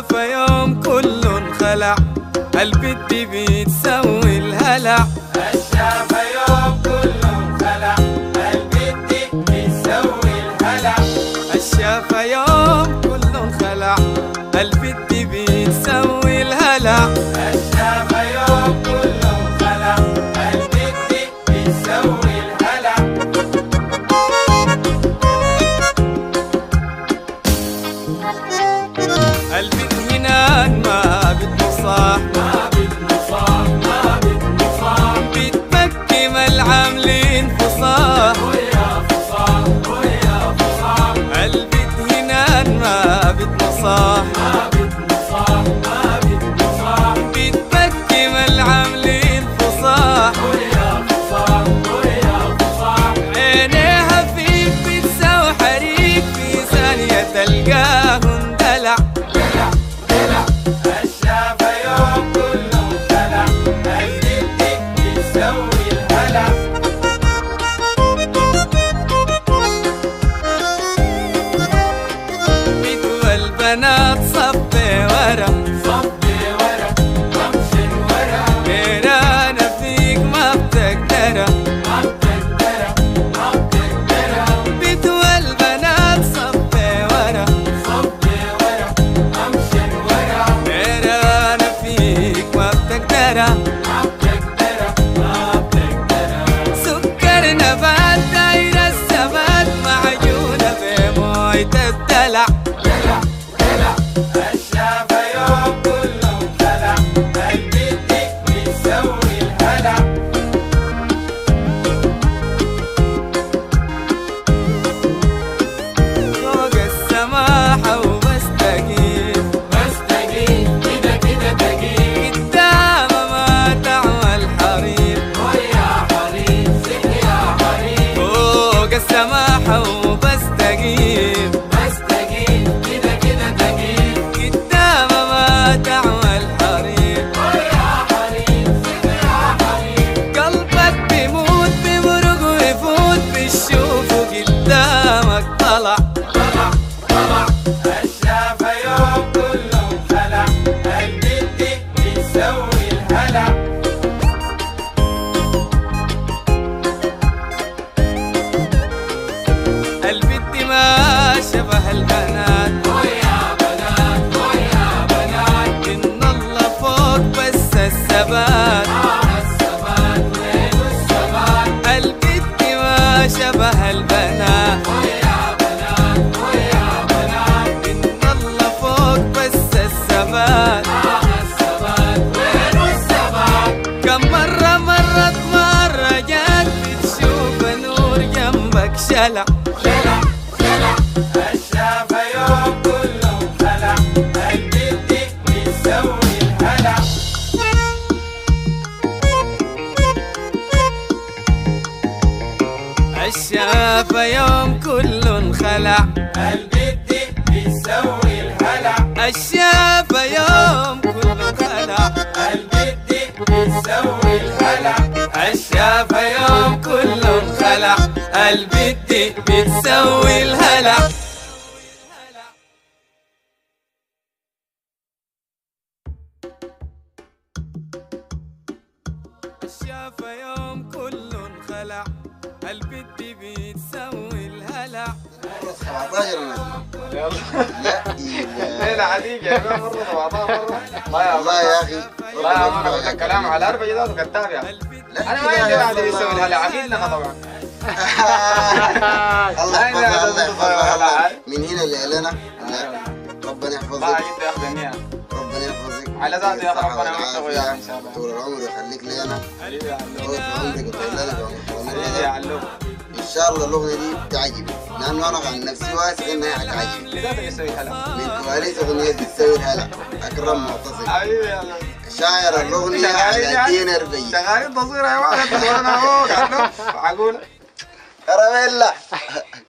الشافة يوم كل انخلع، البت بتسوي الهلع. الشافة يوم كله انخلع، البت بتسوي الهلع. الشافة يوم كل انخلع، البت بتسوي الهلع. الشافة يوم كله انخلع، البت بتسوي الهلع. البت هناك ما بتنصاح، ما بتنصاح ما بتنصاح، بتبكي العاملين فصاح. ويا فصاح ويا فصاح. البت هناك ما بتنصاح، ما بتنصاح ما بتنصاح، بتبكي العاملين فصاح. ويا فصاح ويا فصاح. عينيها فيك بتسوي حريق، في ثانية تلقاهم دلع. دلع دلع. الشافة يوم كله انخلع، البت بتسوي الهلع. بتوى البنات صفي ورا، صبي ورا وامشي ورا، غيرانا فيك ما بتقدرها. ما بتقدرها ما بتقدرها. بتوى البنات صفي ورا، صبي ورا وامشي ورا، غيرانا فيك ما بتقدرها. ما بتقدرها ما بتقدرها. سكر نبات داير الثبات، معجونة بموية الدلع. دلع دلع. الشافة يوم كله انخلع، البت بتسوي الهلع. فوق السماحة وبستقيم، بستقيم كده كده تقيم، قدام ما تعمل حريم. ويا حريم سن يا حريم. فوق السماحة وبستقيم، بستقيم كده كده تقيم، قدام ما تعمل حريم. ويا حريم سن يا حريم. قلبك بيموت بمرق ويفوت، بتشوفه قدامك طلع. طلع طلع. الشافة يوم كله انخلع، البت بتسوي الهلع. البت ما شبه البنات، ويا بنات ويا بنات، إن الله فوق بس الثبات. الثبات وين الثبات. البت ما شبه البنات، ويا بنات ويا بنات، إن الله فوق بس الثبات. الثبات وين الثبات. كم مرة مرت مرة جات، بتشوف نور جنبك شلع. شلع شلع. الشافة يوم كله انخلع، البت بتسوي الهلع. الشافة يوم كل انخلع، البت بتسوي الهلع. الشافة يوم كل انخلع. البت بتسوي الهلع. الشافة يوم كل انخلع، البت بتسوي الهلع. الشافة يوم كل انخلع، البت بتسوي الهلع. 17 نجم. يلا لا إله. ليلة عديقة يا مان، مرة 17 مرة. والله يا أخي والله يا مان أقول لك كلام على الأربع جداد وكتاب يا أخي. أنا ما عندي واحد يسوي الهلا، عقيدنا طبعا. الله أين يحفظها هذا الله الهلا؟ يحفظها من هنا لهنا. ربنا ما يحفظك عجبت ياخذ النية. ربنا يحفظك على ذاته يا أخي الصحة ربنا يوفقه وياك إن شاء الله. طول العمر يخليك لنا حبيبي يا علوم. طول عمرك وطول لنا حبيبي يا علوم. ان شاء الله الاغنيه دي بتعجب لانه انا عن نفسي واثق انها حتعجب. ذاته يسوي هلا. من كواليس اغنيه بتسوي الهلا اكرم معتصم حبيبي يا علوم. شاعر الاغنيه شغالين على الدين اربعين شغالين تصوير يا ولد، تصويرنا هو معقول. كراميلا